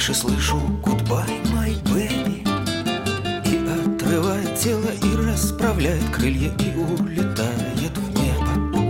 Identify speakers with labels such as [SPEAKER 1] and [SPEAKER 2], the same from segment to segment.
[SPEAKER 1] Маши слышу goodbye, my baby, и отрывает тело, и расправляет крылья, и улетает в небо.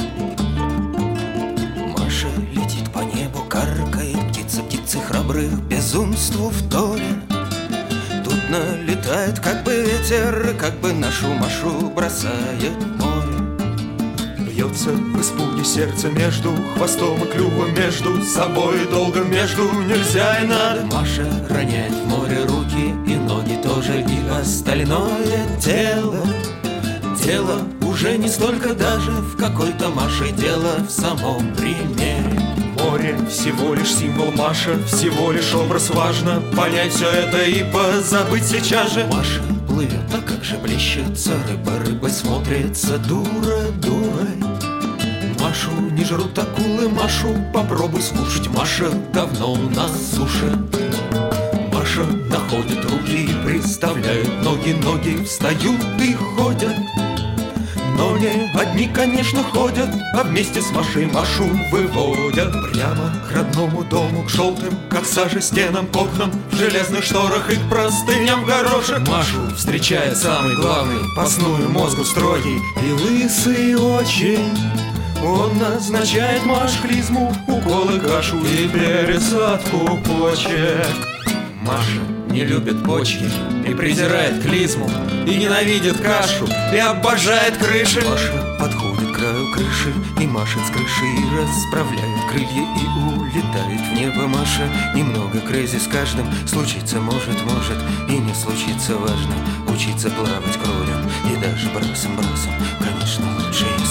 [SPEAKER 1] Маша летит по небу, каркает птица, птицы храбрых безумству вторят. Тут налетает как бы ветер, как бы нашу Машу бросает в море.
[SPEAKER 2] Бьется в испуге сердце между хвостом и клювом, между собой долго между нельзя и надо.
[SPEAKER 1] Маша роняет в море руки и ноги тоже, и остальное тело. Дело уже не столько даже в какой-то Маше, дело в самом примере.
[SPEAKER 2] Море всего лишь символ, Маша всего лишь образ. Важно понять все это и позабыть сейчас же.
[SPEAKER 1] Маша плывет, а как же плещется рыба, рыбой смотрится дура дурой. Машу не жрут акулы, Машу попробуй скушать. Маша давно на суше. Маша находит руки и приставляет ноги, ноги встают и ходят. Но не одни, конечно, ходят, а вместе с Машей Машу выводят
[SPEAKER 2] прямо к родному дому, к желтым, как сажа, стенам, к окнам, в железных шторах и к простыням горошек.
[SPEAKER 1] Машу встречает самый главный,
[SPEAKER 2] постную мозгу строгий
[SPEAKER 1] и лысый очень.
[SPEAKER 2] Он назначает Маш клизму, уколы, кашу и пересадку почек.
[SPEAKER 1] Маша не любит почки и презирает клизму, и ненавидит кашу, и обожает крыши. Маша подходит к краю крыши и машет с крыши, и расправляет крылья, и улетает в небо. Маша немного крэзи с каждым, случиться может, и не случится. Важно учиться плавать кролем, и даже брасом, конечно, лучше, если